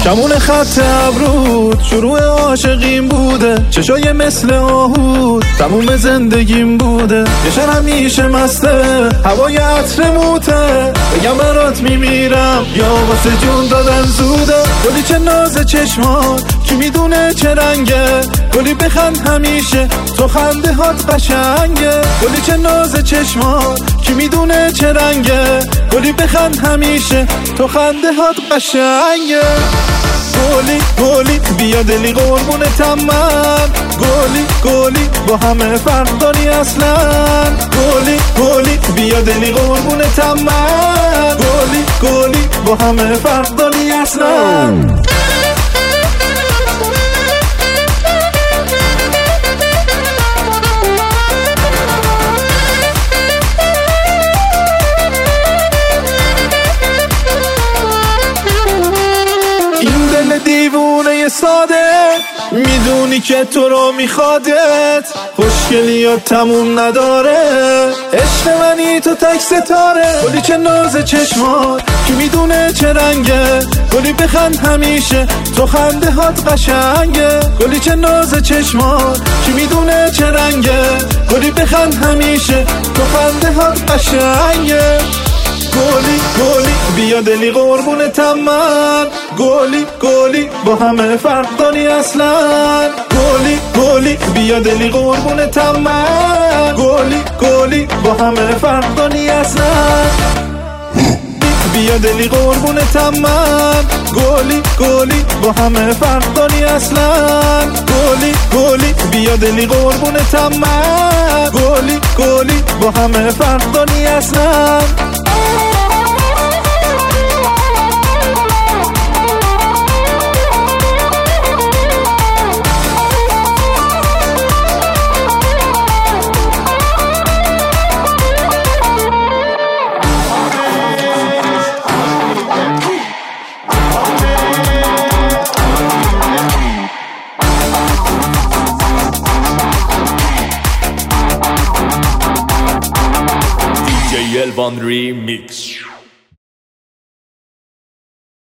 کمون خط ابرود شروع عاشقیم بوده، چشای مثل آهود تموم زندگیم بوده. یه شهر همیشه مسته، هوای عطر موته، بگم برات میمیرم یا واسه جون دادن زوده. گلی چه ناز چشمان، کی میدونه چه رنگه، گلی بخند همیشه تو خنده هات قشنگه. گلی چه ناز چشمان، کی میدونه چه رنگه، گلی بخند همیشه تو خنده هات قشنگه. گلی گلی بیا دلی قربونتم من، گلی گلی با همه فرق داری اصلا. گلی گلی بیا دلی قربونتم من، گلی گلی با همه فرق داری اصلا. دیوونه ساده میدونی که تو رو میخوادت، خوشگلیات تموم نداره، عشق منی تو تک ستاره. گلی چه ناز چشمات، کی میدونه چه رنگه، گلی بخند همیشه تو خنده هات قشنگه. گلی چه ناز چشمات، کی میدونه چه رنگه، گلی بخند همیشه تو خنده هات قشنگه. گلی گلی بیا دلی قربونتم من، گلی گلی با همه فرق داری اصلا. گلی گلی بیا دلی قربونتم من، گلی گلی با همه فرق داری اصلا. بیا دلی قربونتم من، گلی گلی با همه فرق داری اصلا. گلی گلی بیا دلی قربونتم من، گلی گلی با همه فرق داری اصلا. DJ Elvan Remix.